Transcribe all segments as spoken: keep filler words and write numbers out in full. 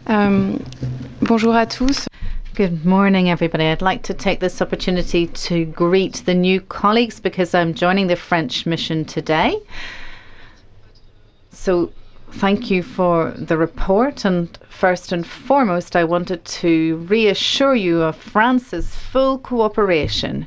Um, bonjour à tous. Good morning, everybody. I'd like to take this opportunity to greet the new colleagues because I'm joining the French mission today. So thank you for the report. And first and foremost, I wanted to reassure you of France's full cooperation.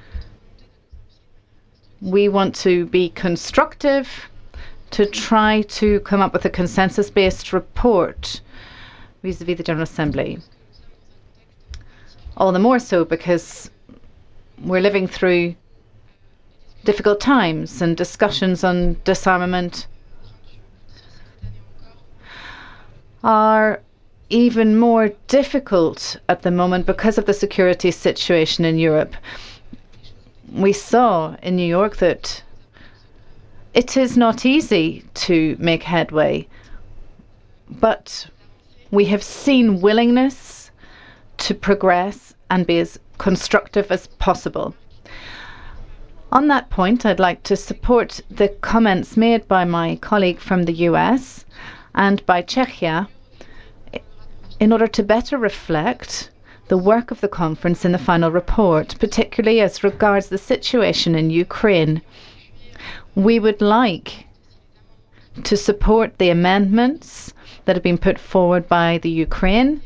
We want to be constructive to try to come up with a consensus-based report vis-à-vis the General Assembly. All the more so because we're living through difficult times and discussions on disarmament are even more difficult at the moment because of the security situation in Europe. We saw in New York that it is not easy to make headway, but we have seen willingness to progress and be as constructive as possible. On that point, I'd like to support the comments made by my colleague from the U S and by Czechia in order to better reflect the work of the conference in the final report, particularly as regards the situation in Ukraine. We would like to support the amendments that have been put forward by the Ukraine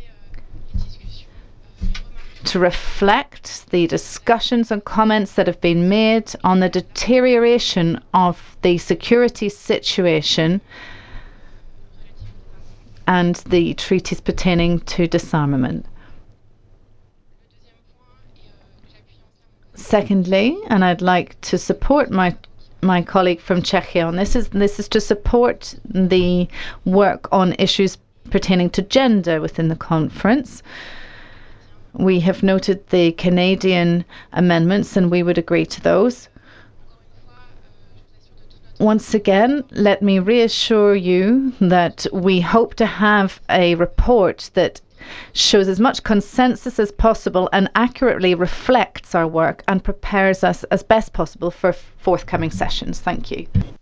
to reflect the discussions and comments that have been made on the deterioration of the security situation and the treaties pertaining to disarmament. Secondly, and I'd like to support my my colleague from Czechia on this, is this is to support the work on issues pertaining to gender within the conference. We have noted the Canadian amendments and we would agree to those. Once again, let me reassure you that we hope to have a report that shows as much consensus as possible and accurately reflects our work and prepares us as best possible for forthcoming sessions. Thank you.